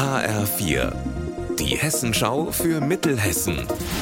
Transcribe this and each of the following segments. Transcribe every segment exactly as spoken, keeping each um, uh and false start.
H R vier, die Hessenschau für Mittelhessen.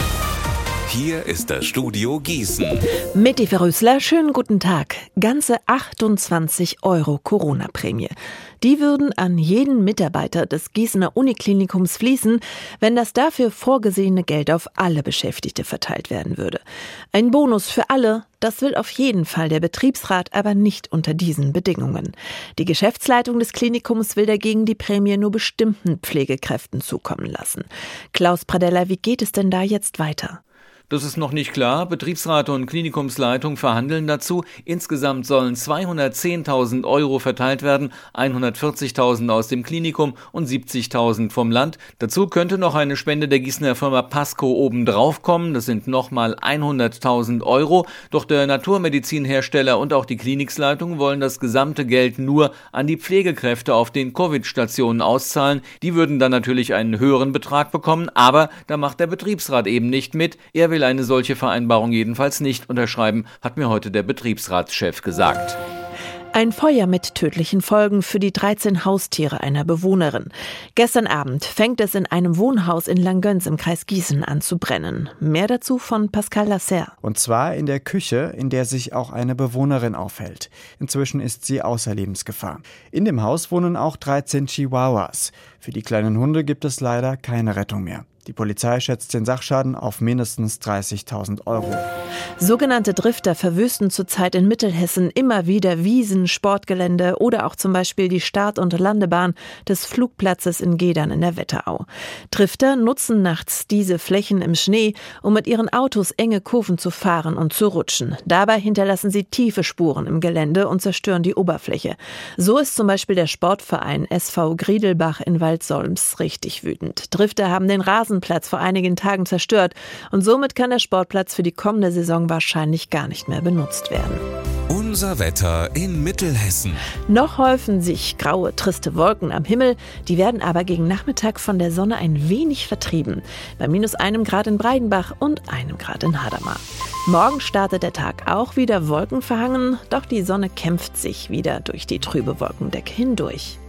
Hier ist das Studio Gießen. Mette Verrüßler, schönen guten Tag. Ganze achtundzwanzig Euro Corona-Prämie. Die würden an jeden Mitarbeiter des Gießener Uniklinikums fließen, wenn das dafür vorgesehene Geld auf alle Beschäftigte verteilt werden würde. Ein Bonus für alle, das will auf jeden Fall der Betriebsrat, aber nicht unter diesen Bedingungen. Die Geschäftsleitung des Klinikums will dagegen die Prämie nur bestimmten Pflegekräften zukommen lassen. Klaus Pradella, wie geht es denn da jetzt weiter? Das ist noch nicht klar. Betriebsrat und Klinikumsleitung verhandeln dazu. Insgesamt sollen zweihundertzehntausend Euro verteilt werden, hundertvierzigtausend aus dem Klinikum und siebzigtausend vom Land. Dazu könnte noch eine Spende der Gießener Firma Pasco obendrauf kommen. Das sind nochmal hunderttausend Euro. Doch der Naturmedizinhersteller und auch die Kliniksleitung wollen das gesamte Geld nur an die Pflegekräfte auf den Covid-Stationen auszahlen. Die würden dann natürlich einen höheren Betrag bekommen, aber da macht der Betriebsrat eben nicht mit. Er will eine solche Vereinbarung jedenfalls nicht unterschreiben, hat mir heute der Betriebsratschef gesagt. Ein Feuer mit tödlichen Folgen für die dreizehn Haustiere einer Bewohnerin. Gestern Abend fängt es in einem Wohnhaus in Langgöns im Kreis Gießen an zu brennen. Mehr dazu von Pascal Lasserre. Und zwar in der Küche, in der sich auch eine Bewohnerin aufhält. Inzwischen ist sie außer Lebensgefahr. In dem Haus wohnen auch dreizehn Chihuahuas. Für die kleinen Hunde gibt es leider keine Rettung mehr. Die Polizei schätzt den Sachschaden auf mindestens dreißigtausend Euro. Sogenannte Drifter verwüsten zurzeit in Mittelhessen immer wieder Wiesen, Sportgelände oder auch zum Beispiel die Start- und Landebahn des Flugplatzes in Gedern in der Wetterau. Drifter nutzen nachts diese Flächen im Schnee, um mit ihren Autos enge Kurven zu fahren und zu rutschen. Dabei hinterlassen sie tiefe Spuren im Gelände und zerstören die Oberfläche. So ist zum Beispiel der Sportverein S V Griedelbach in Waldsolms richtig wütend. Drifter haben den Rasen Platz vor einigen Tagen zerstört und somit kann der Sportplatz für die kommende Saison wahrscheinlich gar nicht mehr benutzt werden. Unser Wetter in Mittelhessen. Noch häufen sich graue, triste Wolken am Himmel, die werden aber gegen Nachmittag von der Sonne ein wenig vertrieben. Bei minus einem Grad in Breidenbach und einem Grad in Hadamar. Morgen startet der Tag auch wieder wolkenverhangen, doch die Sonne kämpft sich wieder durch die trübe Wolkendecke hindurch.